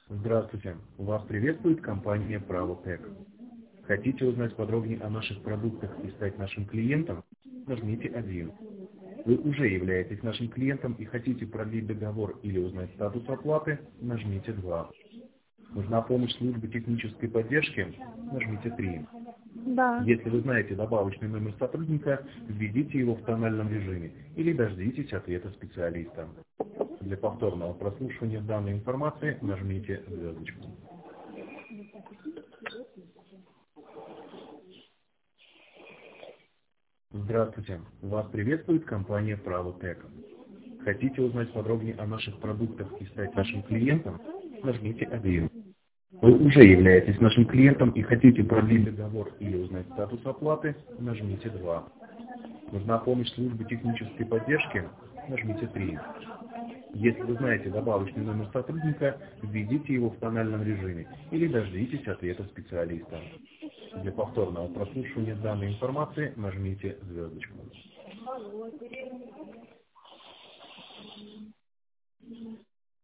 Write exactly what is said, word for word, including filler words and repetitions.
Здравствуйте! Вас приветствует компания «Правотек». Хотите узнать подробнее о наших продуктах и стать нашим клиентом? Нажмите один. Вы уже являетесь нашим клиентом и хотите продлить договор или узнать статус оплаты? Нажмите два. Нужна помощь службы технической поддержки? Нажмите три. Да. Если вы знаете добавочный номер сотрудника, введите его в тональном режиме или дождитесь ответа специалиста. Для повторного прослушивания данной информации нажмите звездочку. Здравствуйте! Вас приветствует компания «Правотек». Хотите узнать подробнее о наших продуктах и стать нашим клиентом? Нажмите один. Вы уже являетесь нашим клиентом и хотите продлить договор или узнать статус оплаты? Нажмите два. Нужна помощь службы технической поддержки? Нажмите три. Если вы знаете добавочный номер сотрудника, введите его в тональном режиме или дождитесь ответа специалиста. Для повторного прослушивания данной информации нажмите звездочку.